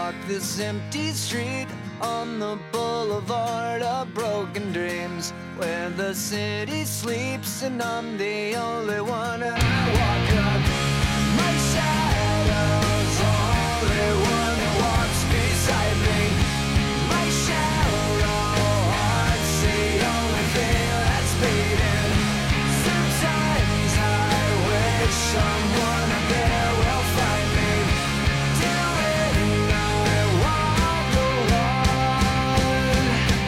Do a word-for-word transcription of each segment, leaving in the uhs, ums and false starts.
walk this empty street on the boulevard of broken dreams, where the city sleeps and I'm the only one. And I walk up, my shadow's only one who walks beside me. My shallow heart's the only thing that's beating. Sometimes I wish someone up there will find me. Till then I walk alone.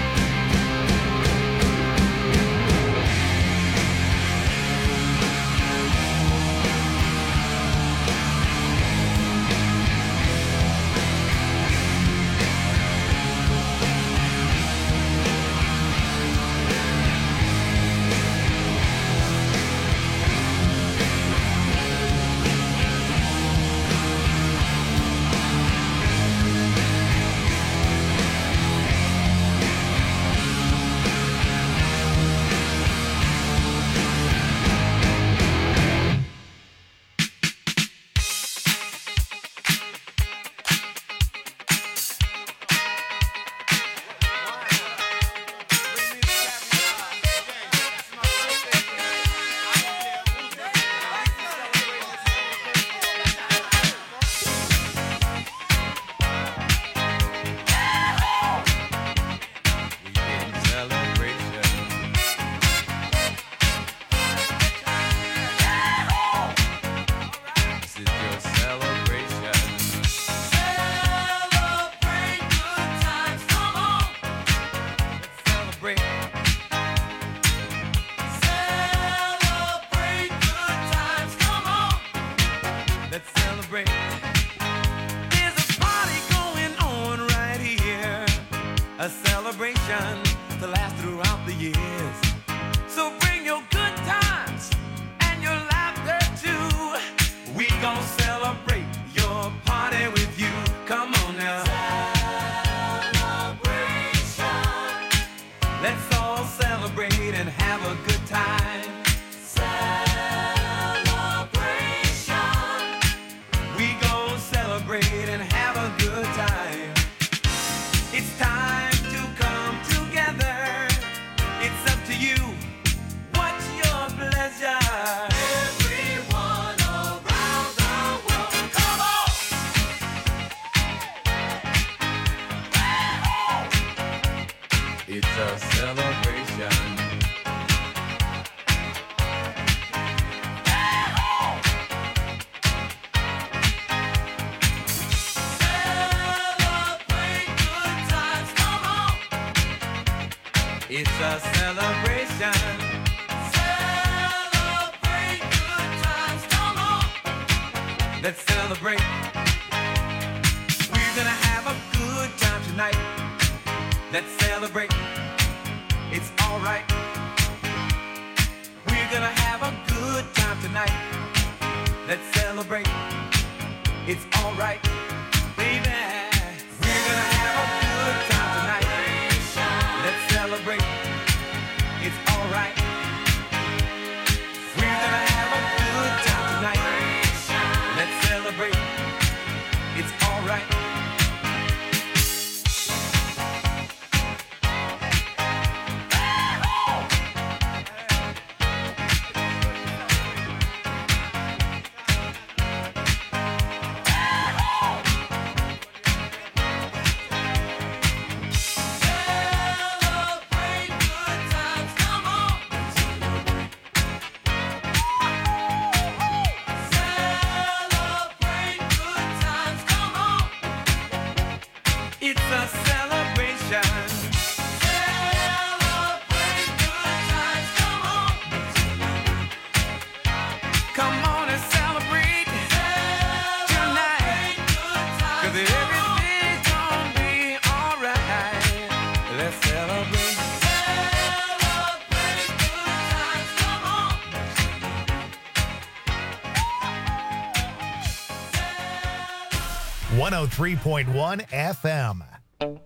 one oh three point one F M. Turn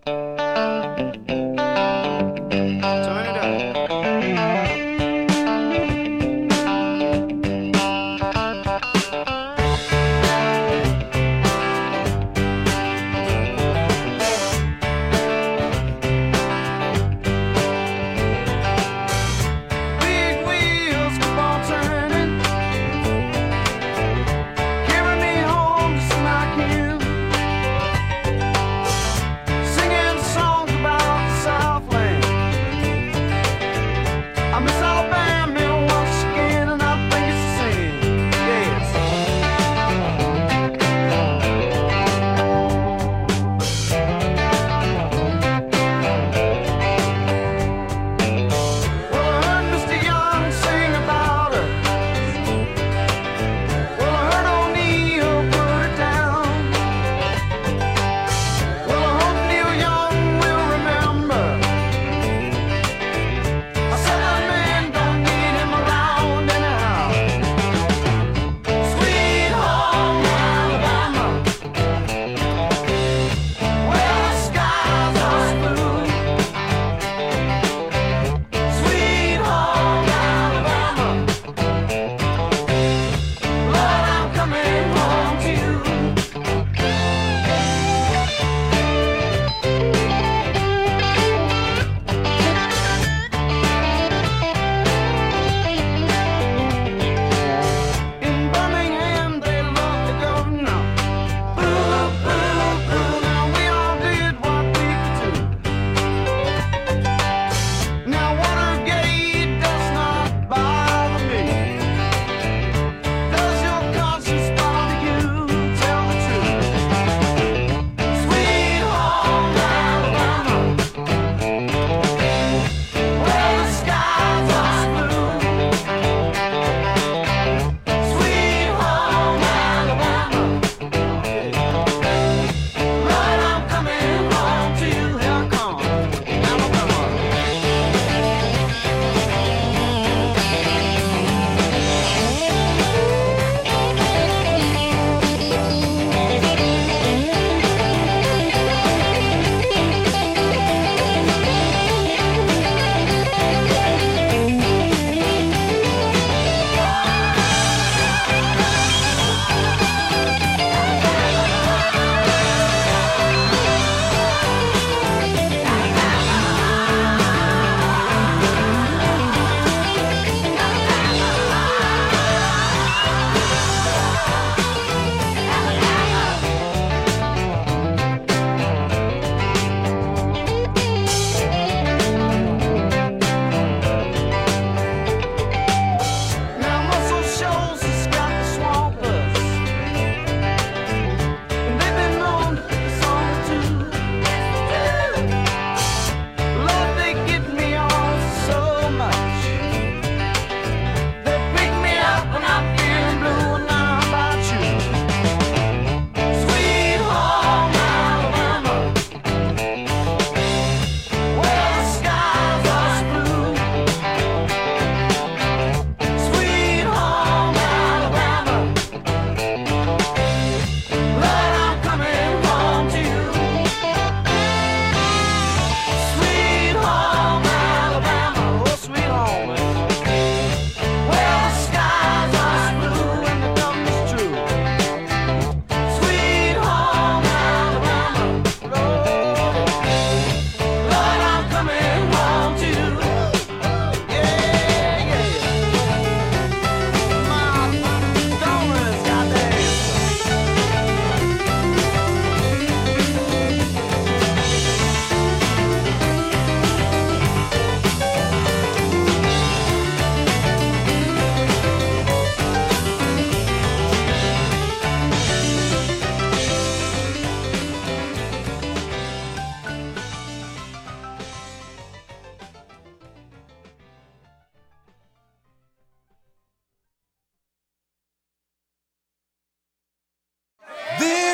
it up.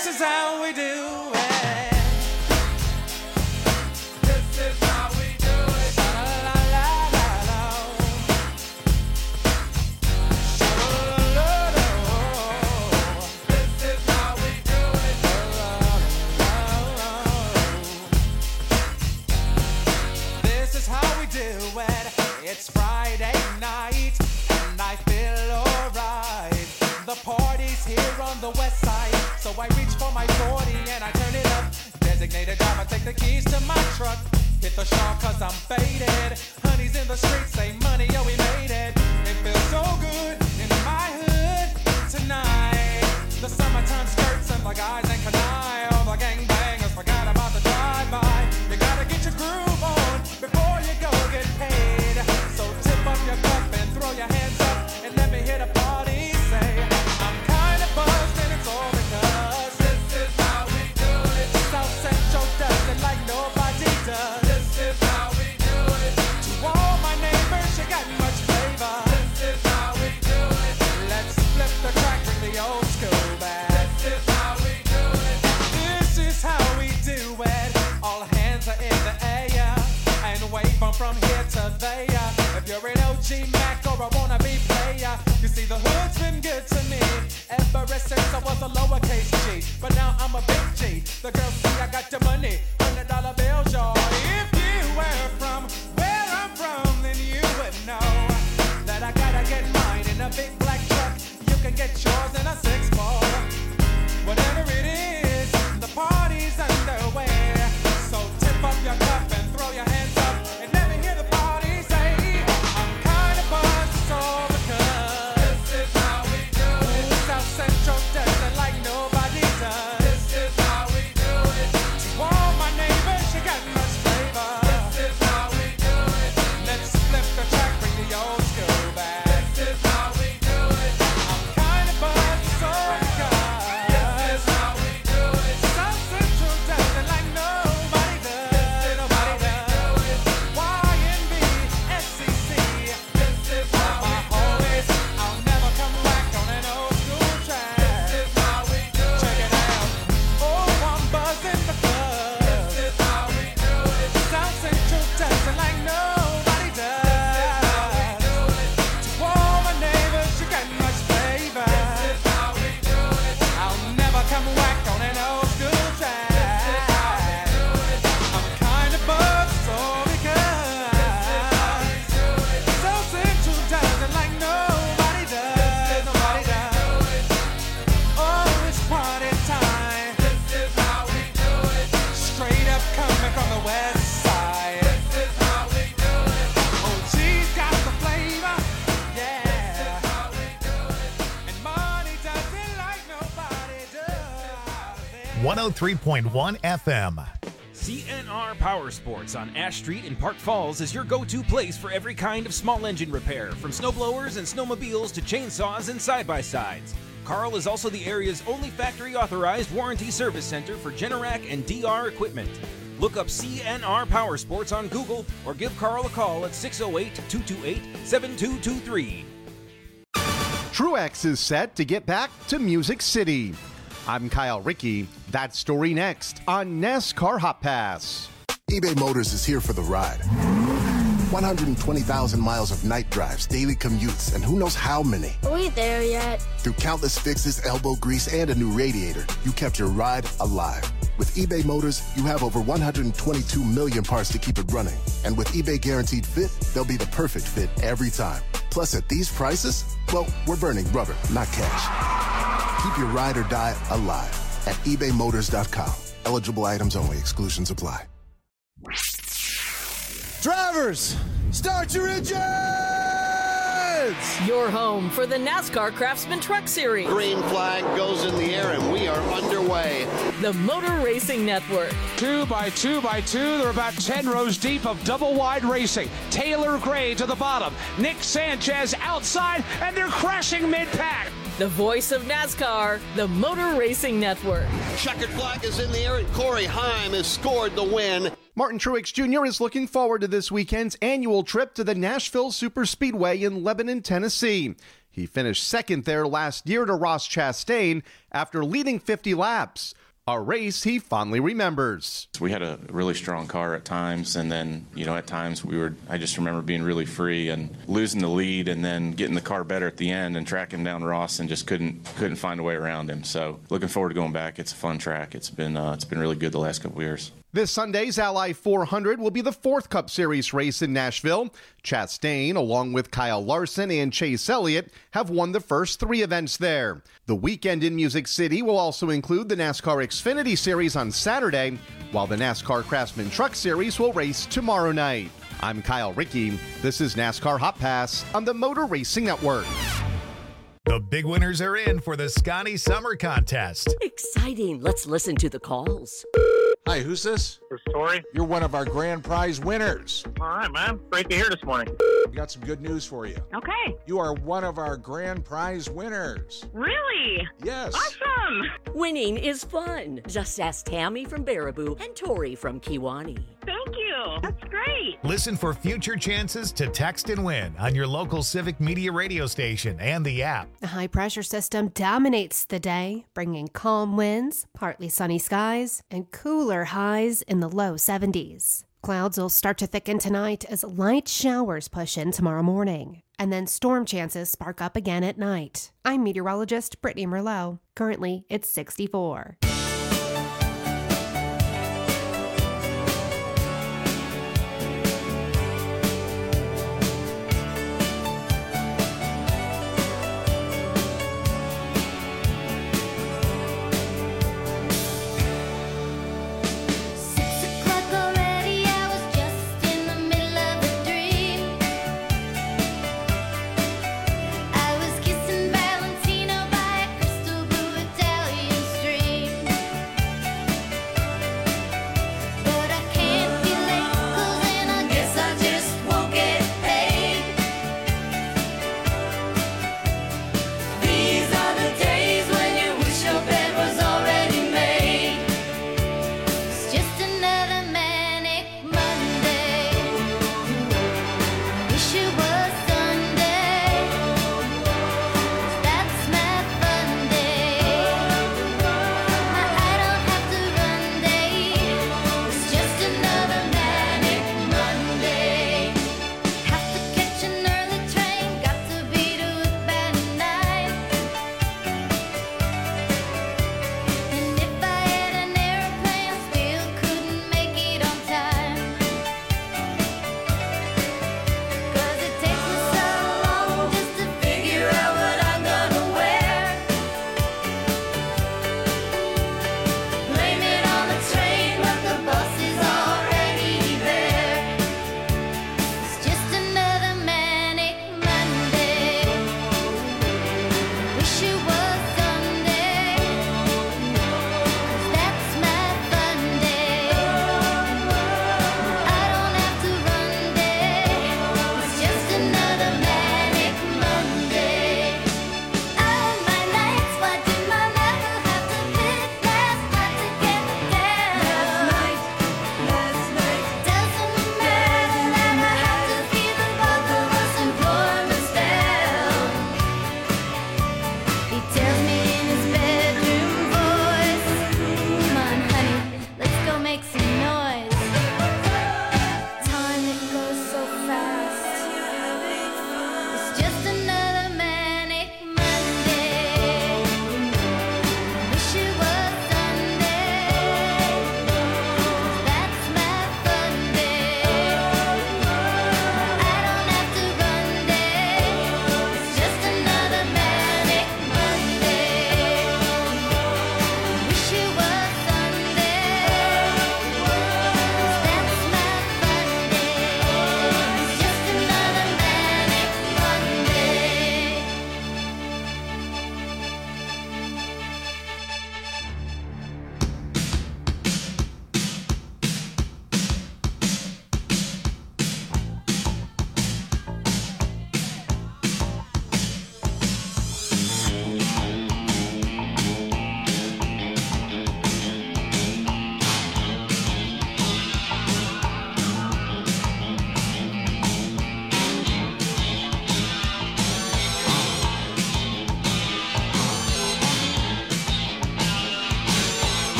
This is how we do it. It's Friday night, and I feel alright. The party's here on the west side, so I reach for my forty and I turn it up. Designated driver, take the keys to my truck. Hit the shop cause I'm faded. Honey's in the streets, say money, yo, we made it. It feels so good in my hood tonight. The summertime skirts and the guys in Kanai. All the gangbangers forgot about the drive-by. You gotta get your groove on before you go get paid. So tip up your cup and throw your hands up and let me hit a party. Say, I'm kinda buzzed and it's all because this is how we do it. South Central does it like nobody does. This is how we do it. To all my neighbors, you got much flavor. This is how we do it. Let's flip the track, bring the old school back. This is how we do it. This is how we do it. All hands are in the air and wave them from here to there. If you're an O G Mac or a wannabe player, you see the hood's been good to me ever since I was a lowercase G. But now I'm a big G. The girls see I got the money, hundred dollar bills, y'all. If you were from where I'm from, then you would know that I gotta get mine in a big black truck. You can get yours in a six ball. Whatever it is, the party's underway. So tip up your cup and throw your hands up and let me hear the party say, I'm kinda buzzed, it's all because this is how we do it. South Central does it like nobody does. This is how we do it. To all my neighbors, you got much flavor. This is how we do it. Let's flip the track, bring the old school back. This is how we do it. I'm kinda buzzed, it's all because this is how we do it. South Central does it like nobody does. Nobody does. Y N B, S C C. This is how we do it. I'll never come back on an old school track. This is how we do it. Check it out. Oh, I'm buzzing the club. This is how we do it. South Central does it like nobody does. This is how we do it. To all my neighbors, you got much flavor. This is how we do it. I'll never come back on an old school track. This is how we do it. I'm kinda buzzed, so because South Central does it like nobody does. Nobody does. Oh, it's party time. This is how we do it. Straight up coming from the west side. This is how we do it. Oh, she's got the flavor. Yeah. This is how we do it. And money does it like nobody does. one oh three point one F M. C N R Power Sports on Ash Street in Park Falls is your go-to place for every kind of small engine repair, from snowblowers and snowmobiles to chainsaws and side-by-sides. Carl is also the area's only factory-authorized warranty service center for Generac and D R equipment. Look up C N R Power Sports on Google or give Carl a call at six oh eight, two two eight, seven two two three. Truex is set to get back to Music City. I'm Kyle Rickey. That story next on NASCAR Hot Pass. eBay Motors is here for the ride. one hundred twenty thousand miles of night drives, daily commutes, and who knows how many. Are we there yet? Through countless fixes, elbow grease, and a new radiator, you kept your ride alive. With eBay Motors, you have over one hundred twenty-two million parts to keep it running. And with eBay Guaranteed Fit, they'll be the perfect fit every time. Plus, at these prices, well, we're burning rubber, not cash. Keep your ride or die alive at ebay motors dot com. Eligible items only. Exclusions apply. Drivers, start your engines! Your home for the NASCAR Craftsman Truck Series. Green flag goes in the air and we are underway. The Motor Racing Network. Two by two by two, they're about ten rows deep of double wide racing. Taylor Gray to the bottom. Nick Sanchez outside, and they're crashing mid-pack. The voice of NASCAR, the Motor Racing Network. Checkered flag is in the air and Corey Heim has scored the win. Martin Truex Junior is looking forward to this weekend's annual trip to the Nashville Superspeedway in Lebanon, Tennessee. He finished second there last year to Ross Chastain after leading fifty laps. A race he fondly remembers. We had a really strong car at times, and then, you know, at times we were, I just remember being really free and losing the lead and then getting the car better at the end and tracking down Ross and just couldn't couldn't find a way around him. So looking forward to going back. It's a fun track. It's been uh, it's been really good the last couple of years. This Sunday's Ally four hundred will be the fourth Cup Series race in Nashville. Chastain, along with Kyle Larson and Chase Elliott, have won the first three events there. The weekend in Music City will also include the NASCAR Xfinity Series on Saturday, while the NASCAR Craftsman Truck Series will race tomorrow night. I'm Kyle Rickey. This is NASCAR Hot Pass on the Motor Racing Network. The big winners are in for the Scotty Summer Contest. Exciting. Let's listen to the calls. Hi, who's this? This is Tori. You're one of our grand prize winners. All right, man. Great to hear this morning. We got some good news for you. Okay. You are one of our grand prize winners. Really? Yes. Awesome. Winning is fun. Just ask Tammy from Baraboo and Tori from Kiwani. Thank you. That's great. Listen for future chances to text and win on your local Civic Media radio station and the app. A high-pressure system dominates the day, bringing calm winds, partly sunny skies, and cooler highs in the low seventies. Clouds will start to thicken tonight as light showers push in tomorrow morning, and then storm chances spark up again at night. I'm meteorologist Brittany Merlot. Currently, it's sixty-four.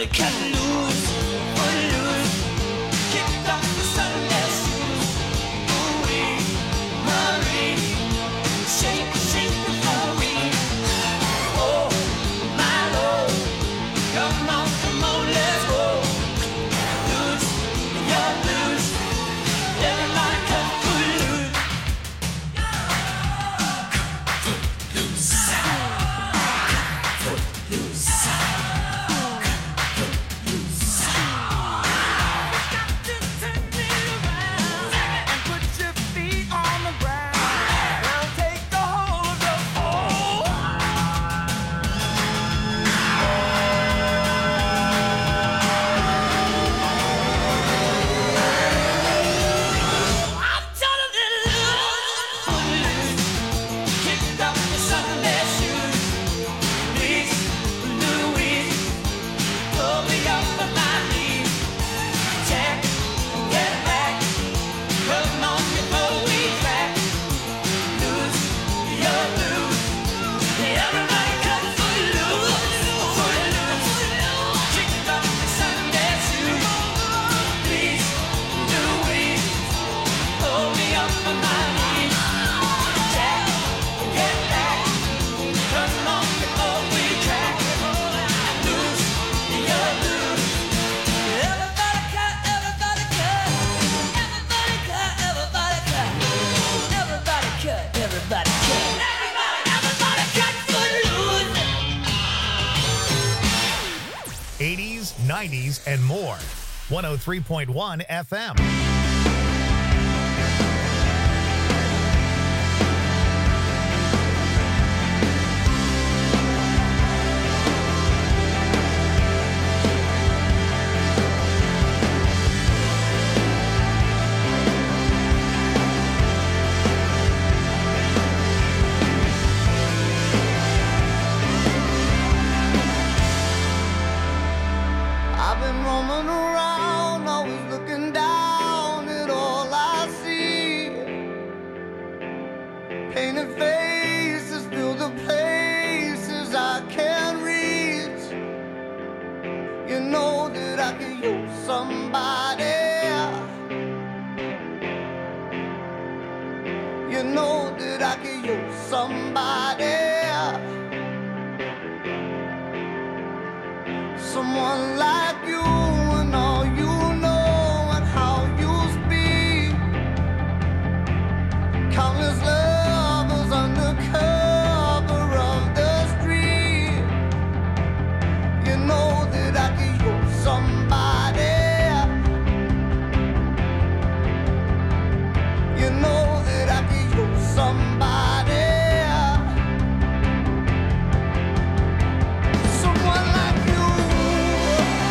wanna cut loose, footloose, kicked off the Sunday shoes. Ooh-wee, Marie, shake, shake the glory. Oh, my Lord, come on, come on, let's go. Loose, you're loose, everybody cut footloose. Footloose, footloose. eighties, nineties, and more. one oh three point one F M. I've been roaming around, always looking down at all I see. Painted faces fill the places I can't reach. You know that I could use somebody. You know that I could use somebody. Someone like you and all you know and how you speak. Countless lovers under cover of the street. You know that I could use somebody. You know that I could use somebody. Someone like you.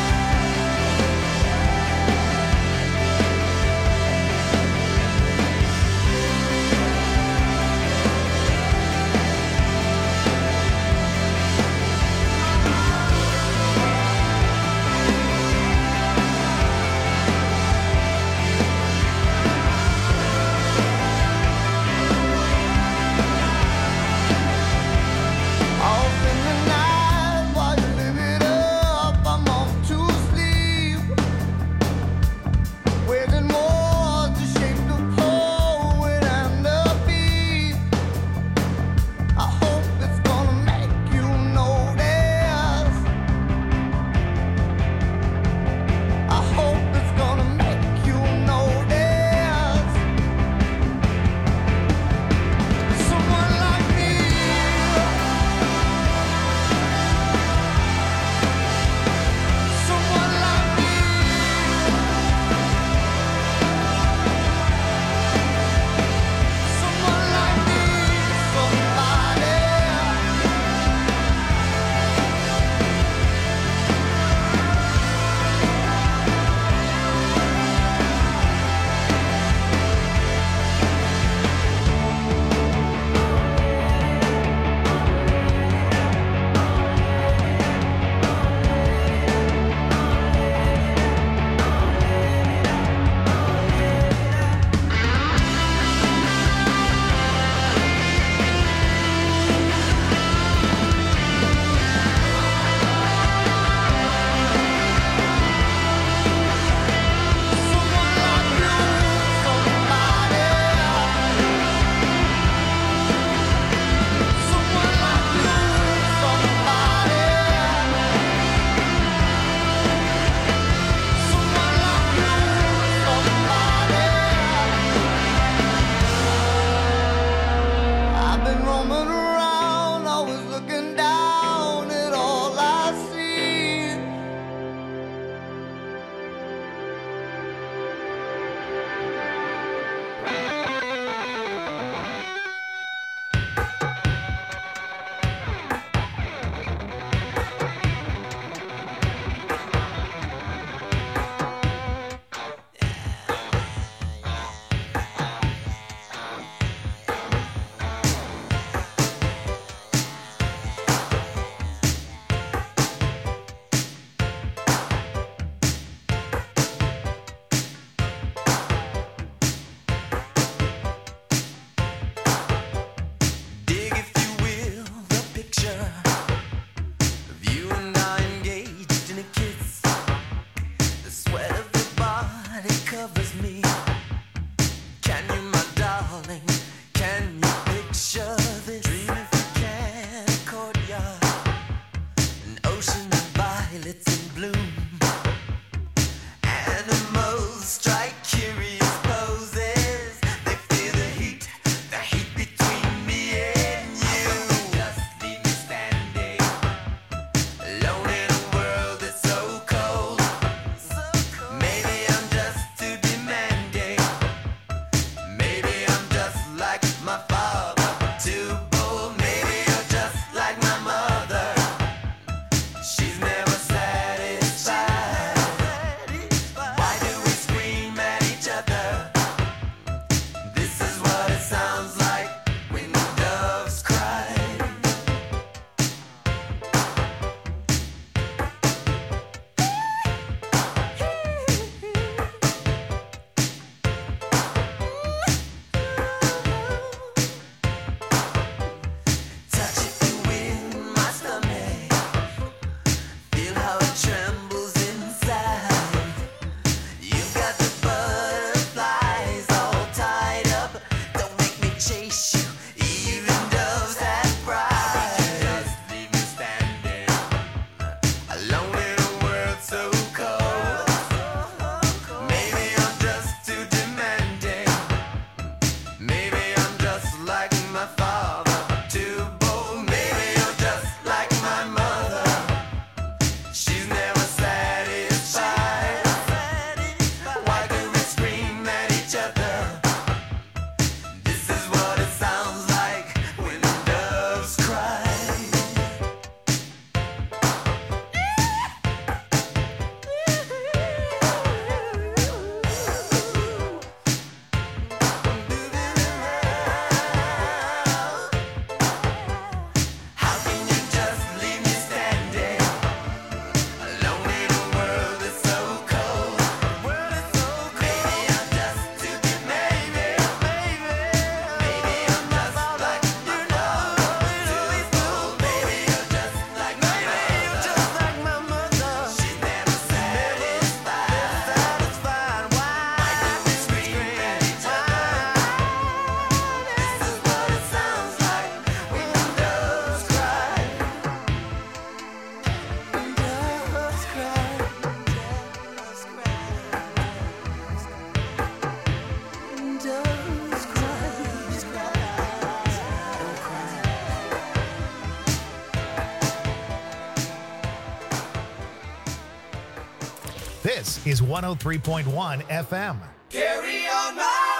This is one oh three point one F M. Carry on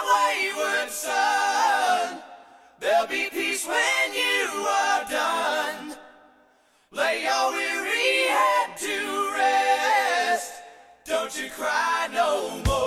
my wayward son. There'll be peace when you are done. Lay your weary head to rest. Don't you cry no more.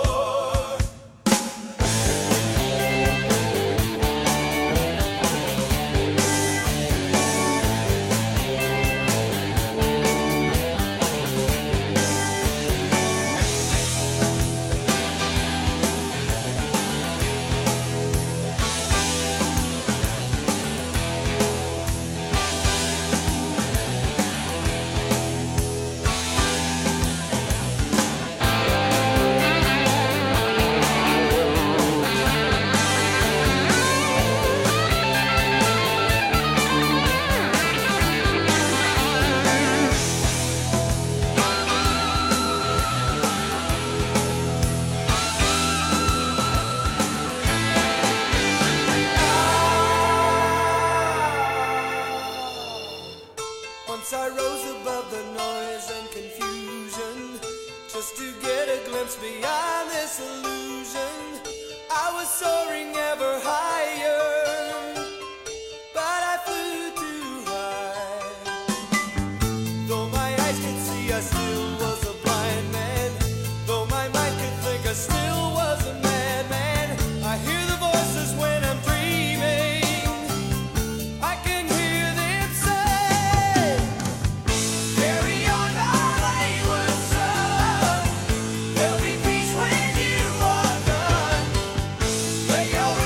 Once I rose above the noise and confusion, just to get a glimpse beyond this illusion. I was soaring ever higher, but I flew too high. Though my eyes could see, I still was a blind man. Though my mind could think, I still was a madman. I hear the voices when I'm dreaming. I can hear them say, carry on my wayward son. There'll be peace when you are done. Lay your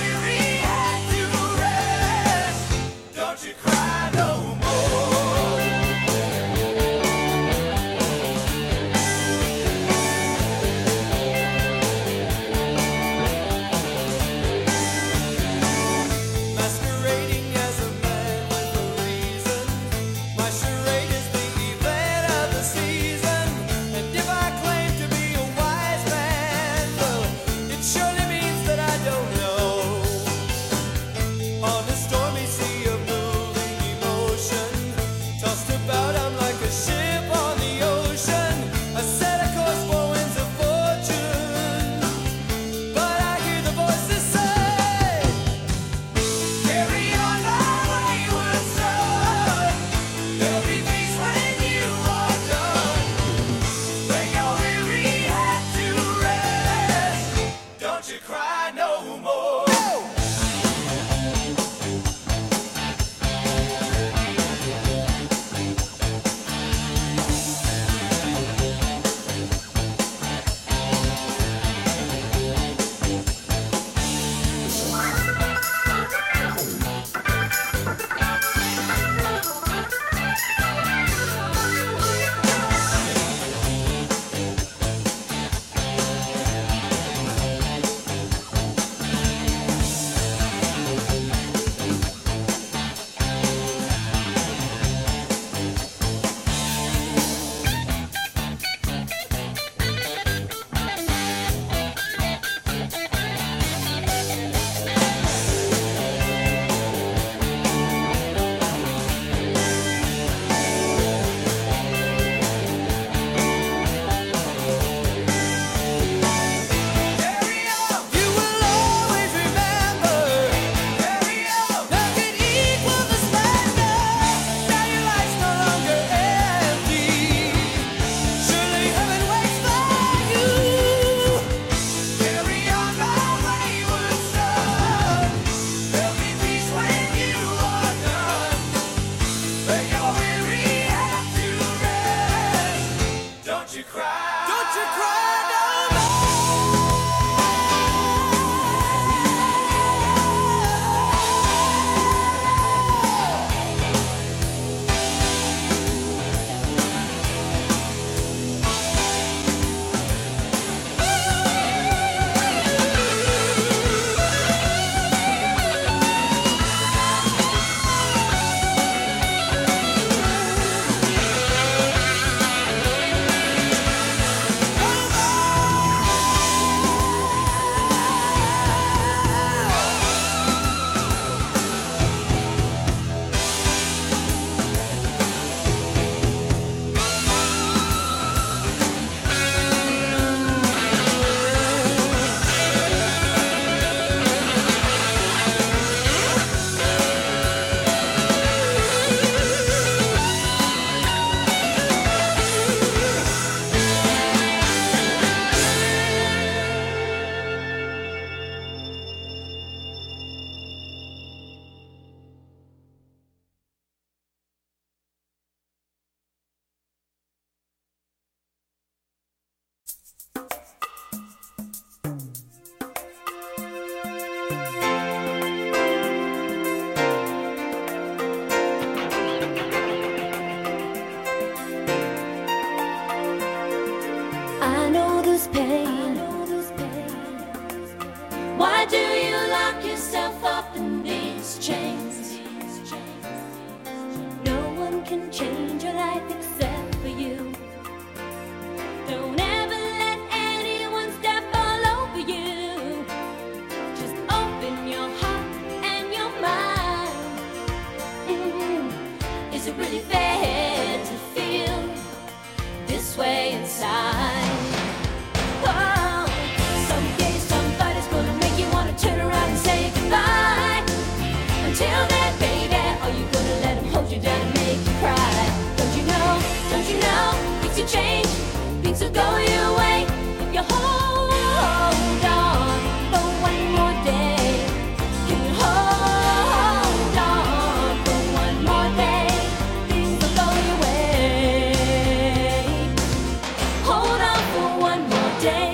way inside. Oh, someday somebody's gonna make you wanna turn around and say goodbye. Until then, baby, are you gonna let him hold you down and make you cry? Don't you know, don't you know, things will change, things will go your way if you hold on for one more day. Can you hold on for one more day? Things will go your way. Hold on for one more day.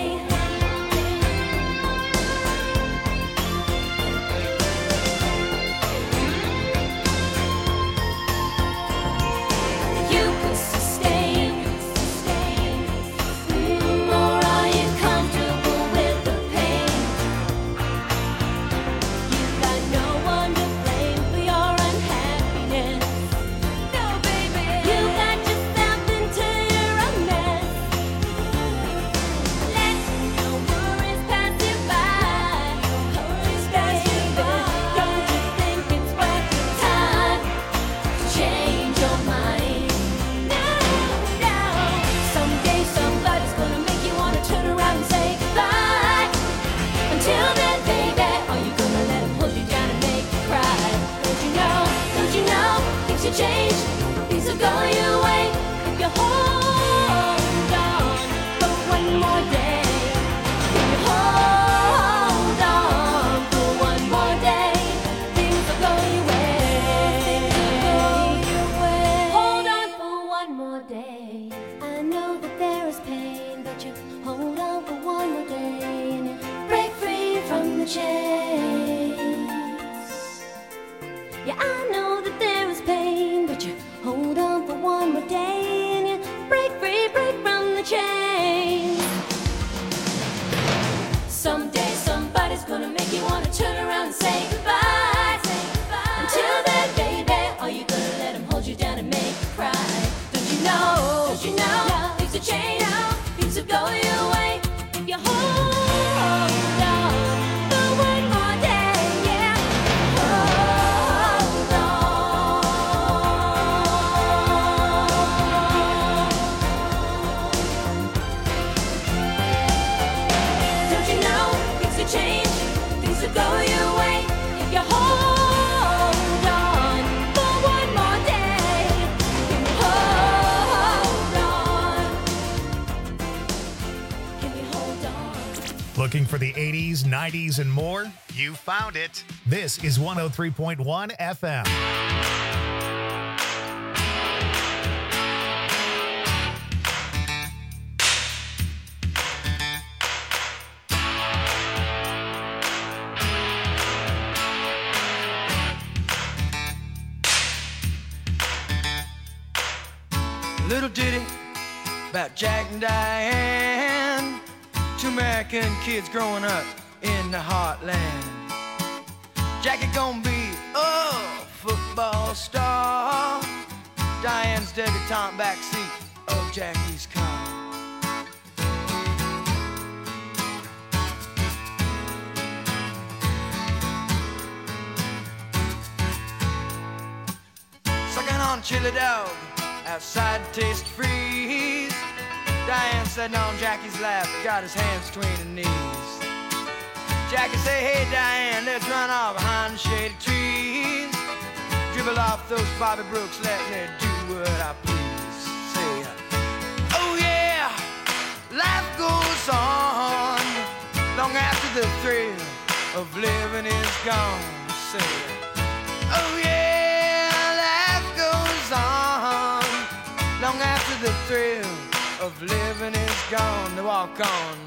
You could sustain, mm, or are you comfortable with the pain? You've got no one to blame for your unhappiness. No, baby, you got yourself into your own mess. Let no worries pass you by. Worries pass you by. Don't you think it's worth your time to change your mind? No, no. Someday somebody's gonna make you wanna turn around and say goodbye. Until then, baby, are you gonna let him hold you down and make you cry? Don't you know, don't you know, things will change, things will go your way if you hold on for one more day. If you hold on for one more day, things will go your way. Hold on for one more day. I know that there is pain, but you hold on for one more day and you break free from the chains. Yeah, I know that there is pain, but you hold on for one more day and you break free, break from the chains. Someday somebody's gonna make you wanna turn around and say goodbye. Until then, baby, are you gonna let him hold you down and make you cry? Don't you know, don't you know, things will change, things will go your way if you hold on for one more day, yeah. Hold on. Don't you know, things will change, things will go your way if you hold on for one more day. Can you hold on? Can you hold on? Looking for the eighties, nineties, and more? You found it. This is one oh three point one F M. Little ditty about Jack and Diane, two American kids growing up in the heartland. Jackie gonna be a football star, Diane's debutante backseat of Jackie's car. Sucking on chili dog outside to taste freeze. Diane sitting on Jackie's lap, got his hands between her knees. Jackie say, hey Diane, let's run off behind the shady trees. Dribble off those Bobby Brooks, let me do what I please. Say, oh yeah, life goes on long after the thrill of living is gone. Say, oh yeah, life goes on long after the thrill of living is gone. To walk on.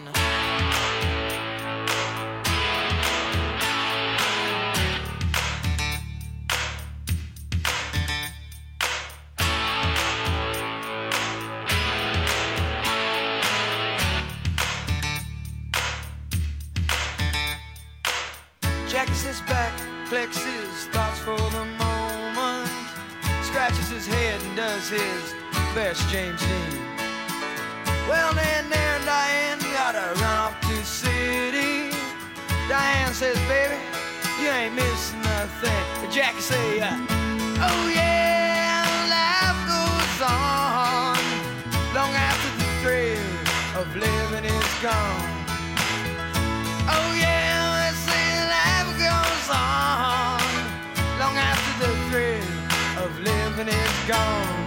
Jackie sits back, collects his thoughts for the moment, scratches his head and does his best James Dean. Well, then there and Diane gotta run off to the city. Diane says, baby, you ain't missing nothing. But Jackie say, uh, oh yeah, life goes on long after the of living is gone. Oh yeah, they say life goes on long after the thrill of living is gone.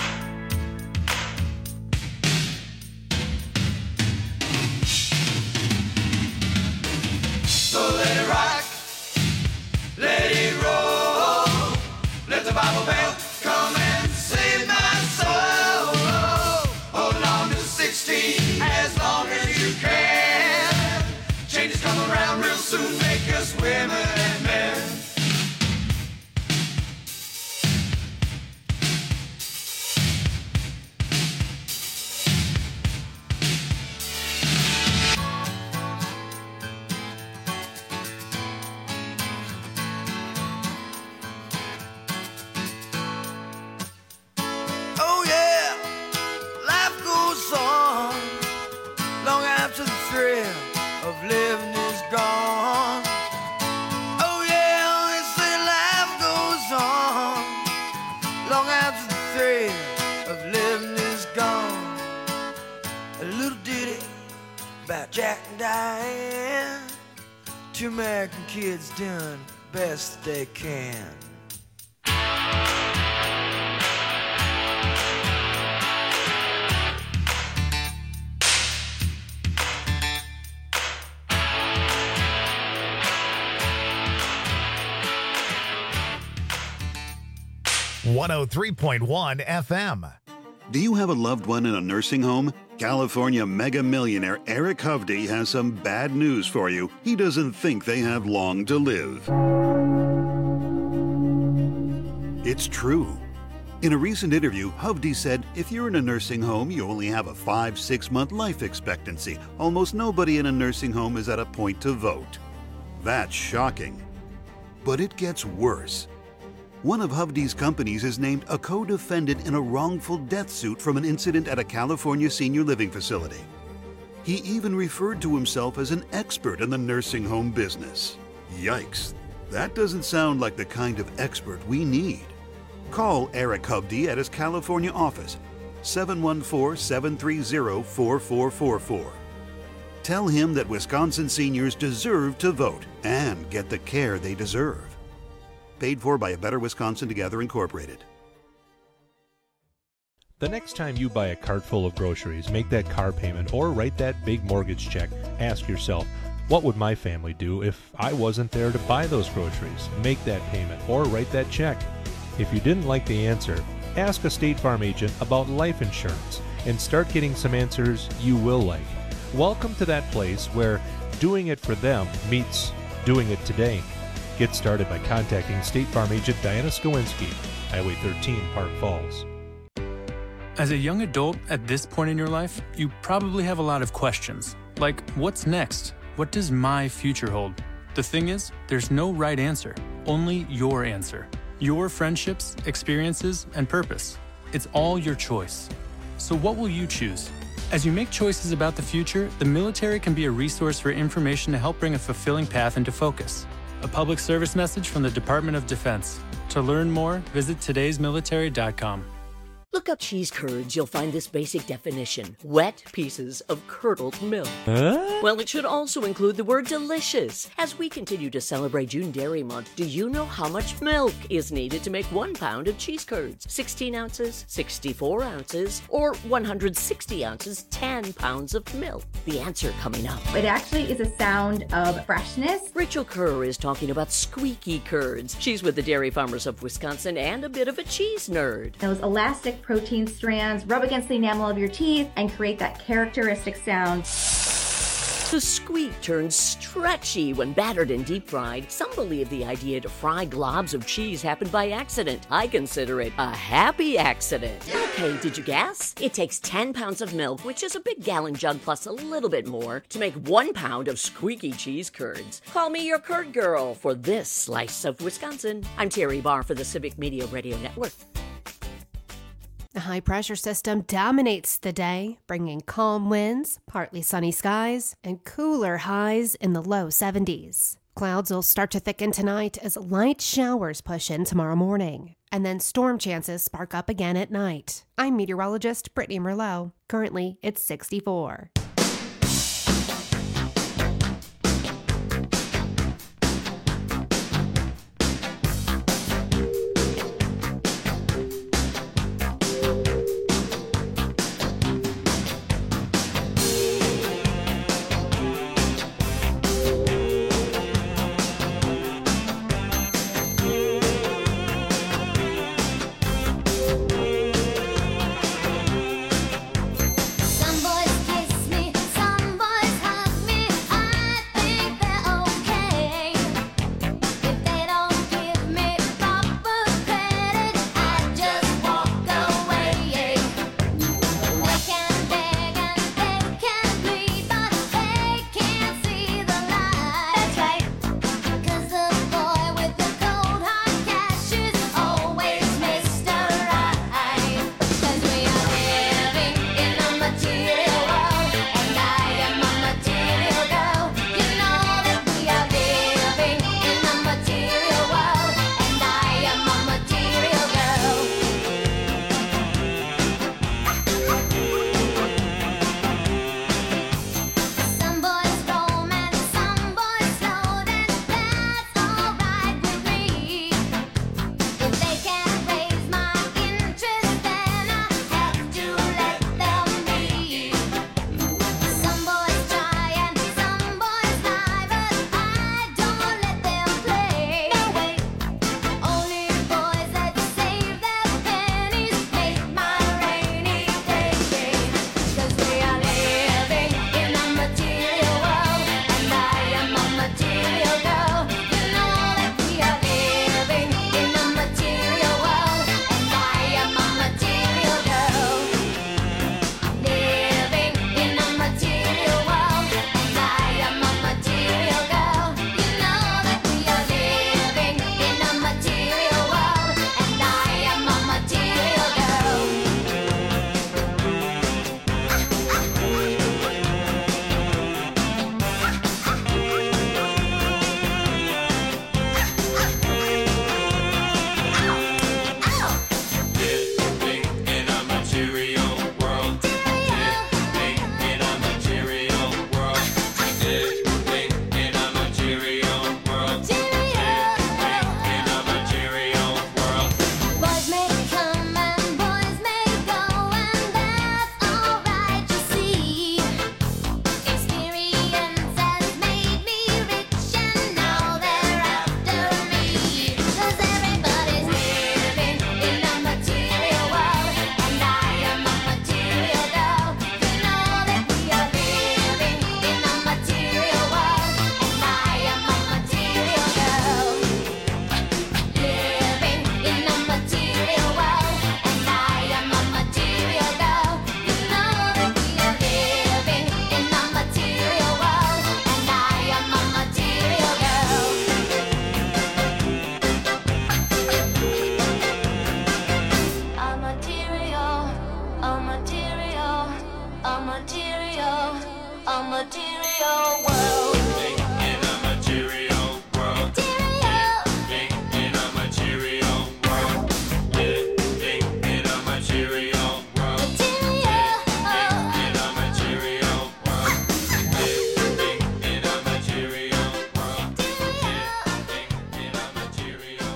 So let it rock, let it roll, let the Bible belt come and save my soul. Hold on to sixteen as long as you can. Changes come around real soon, make us women and men. Oh yeah, life goes on long after the thrill of living is gone. Oh yeah, they say life goes on long after the thrill of living is gone. A little ditty about Jack and Diane. Two American kids doing best they can. one oh three point one F M. Do you have a loved one in a nursing home? California mega millionaire Eric Hovde has some bad news for you. He doesn't think they have long to live. It's true. In a recent interview, Hovde said, if you're in a nursing home, you only have a five, six month life expectancy. Almost nobody in a nursing home is at a point to vote. That's shocking. But it gets worse. One of Hovde's companies is named a co-defendant in a wrongful death suit from an incident at a California senior living facility. He even referred to himself as an expert in the nursing home business. Yikes, that doesn't sound like the kind of expert we need. Call Eric Hovde at his California office, seven one four, seven three zero, four four four four. Tell him that Wisconsin seniors deserve to vote and get the care they deserve. Paid for by A Better Wisconsin Together, Incorporated. The next time you buy a cart full of groceries, make that car payment, or write that big mortgage check, ask yourself, what would my family do if I wasn't there to buy those groceries, make that payment, or write that check? If you didn't like the answer, ask a State Farm agent about life insurance and start getting some answers you will like. Welcome to that place where doing it for them meets doing it today. Get started by contacting State Farm agent Diana Skowinski, Highway thirteen, Park Falls. As a young adult at this point in your life, you probably have a lot of questions. Like, what's next? What does my future hold? The thing is, there's no right answer, only your answer. Your friendships, experiences, and purpose. It's all your choice. So what will you choose? As you make choices about the future, the military can be a resource for information to help bring a fulfilling path into focus. A public service message from the Department of Defense. To learn more, visit todays military dot com. Look up cheese curds, you'll find this basic definition. Wet pieces of curdled milk. Huh? Well, it should also include the word delicious. As we continue to celebrate June Dairy Month, do you know how much milk is needed to make one pound of cheese curds? sixteen ounces, sixty-four ounces, or one hundred sixty ounces, ten pounds of milk? The answer coming up. It actually is a sound of freshness. Rachel Kerr is talking about squeaky curds. She's with the Dairy Farmers of Wisconsin and a bit of a cheese nerd. Those elastic protein strands rub against the enamel of your teeth and create that characteristic sound. The squeak turns stretchy when battered and deep fried. Some believe the idea to fry globs of cheese happened by accident. I consider it a happy accident. Okay, did you guess? It takes ten pounds of milk, which is a big gallon jug plus a little bit more, to make one pound of squeaky cheese curds. Call me your curd girl for this slice of Wisconsin. I'm Terry Barr for the Civic Media Radio Network. A high-pressure system dominates the day, bringing calm winds, partly sunny skies, and cooler highs in the low seventies. Clouds will start to thicken tonight as light showers push in tomorrow morning, and then storm chances spark up again at night. I'm meteorologist Brittany Merlot. Currently, it's sixty-four. a material, a material world. In a material world. Living in a material world. Living in a material world. Living in a material world. Living in a material world. Living in a material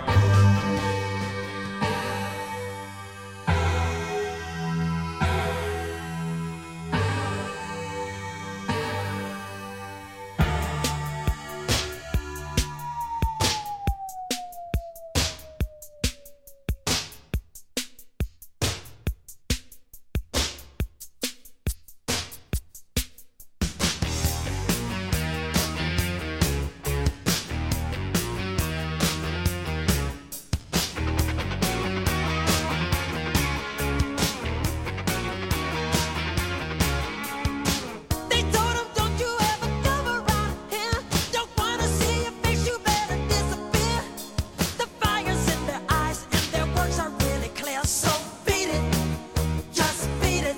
They told him, don't you ever come around here. Don't wanna see your face, you better disappear. The fire's in their eyes and their words are really clear. So beat it, just beat it.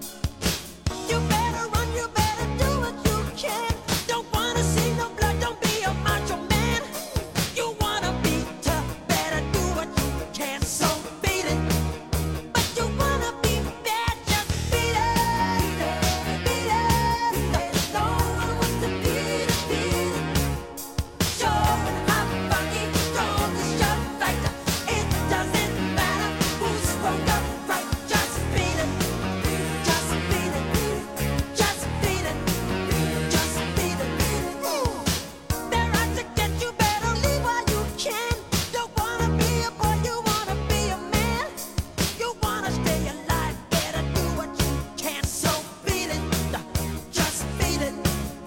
You better run, you better do what you can. Don't wanna see no blood, don't be a macho man. You wanna be tough, better do what you can. So beat it, but you wanna be bad, just beat it. Beat it, no one wants to beat it, beat it. Showing how funky, strong is your factor. It doesn't matter who's wrong or right, just beat it. Just beat it, just beat it, just beat it. They're out to get you, better leave while you can. Don't wanna be a boy, you wanna be a man. You wanna stay alive, better do what you can. So beat it, just beat it.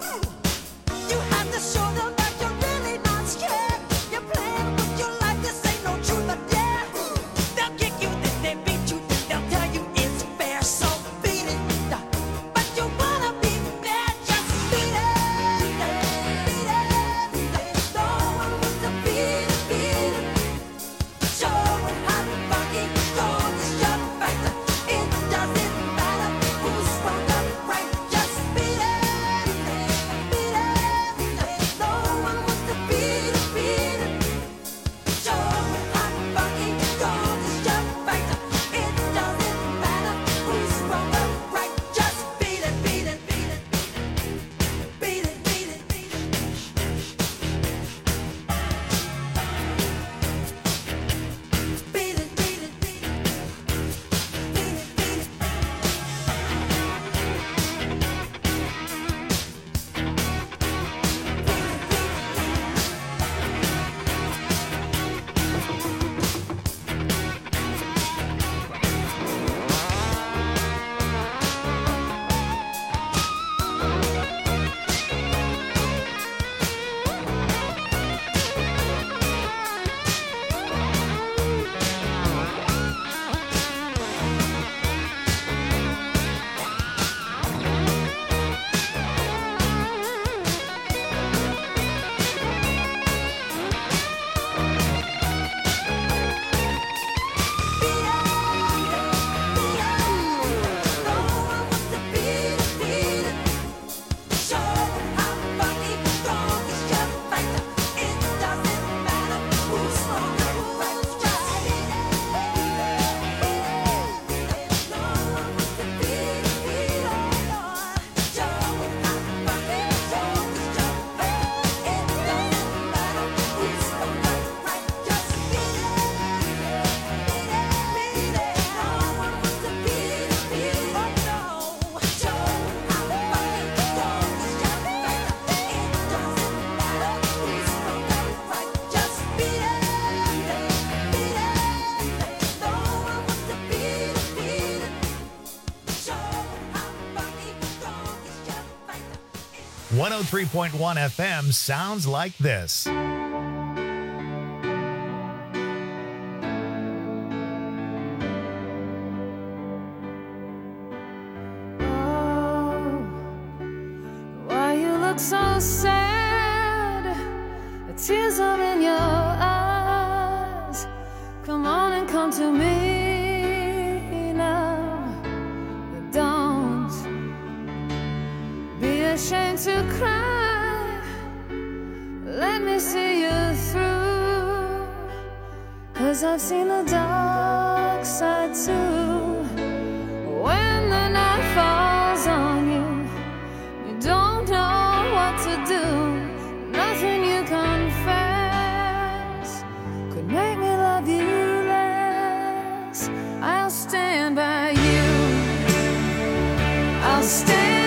You have to show them that you're really not scared. You're playing with your life, this ain't no truth or dare. They'll kick you, then they beat you, then they'll tell you it's fair. So beat it, but you wanna be bad, just beat it. Beat it, no one wants to beat it, beat it. Showing how funky, strong is your factor. It doesn't matter who's wrong or right, just beat it. Beat it, no one wants to beat it, beat it. Showing how funky, strong is your factor. It doesn't matter who's wrong or right, just beat it, beat it, beat it. Beat it, beat it, beat it. Beat it, beat it, beat it. Beat it, beat it. one oh three point one F M sounds like this. Why you look so sad? The tears are in your eyes. Come on and come to me now. Don't ashamed to cry. Let me see you through, 'cause I've seen the dark side too. When the night falls on you, you don't know what to do. Nothing you confess could make me love you less. I'll stand by you. I'll stand